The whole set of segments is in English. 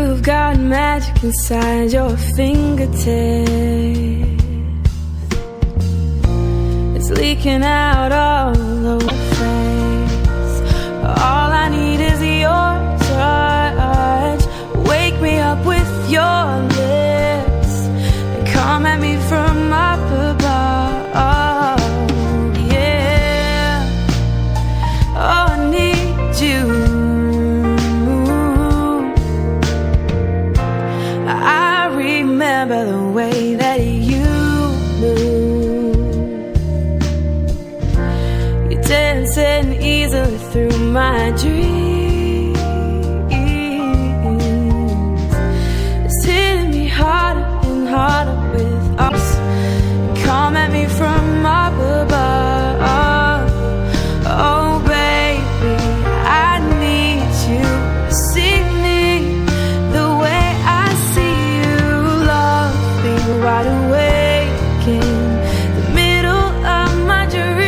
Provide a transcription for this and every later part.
You've got magic inside your fingertips. It's leaking out all over my face. All I need is your touch. Wake me up with your lips and come at me from up above. Yeah. Oh, I need you. I remember the way that you move. You're dancing easily through my dreams. It's hitting me harder and harder with us. Come at me from up above. Oh baby, I need you. See me the way I see you. Love me wide awake in the middle of my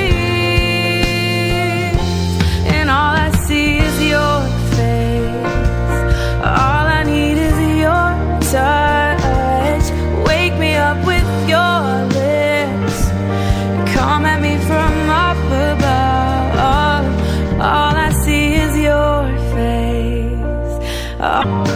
dreams. And all I see is your face. All I need is your touch. Wake me up with your lips. Come at me from up above. All I see is your face.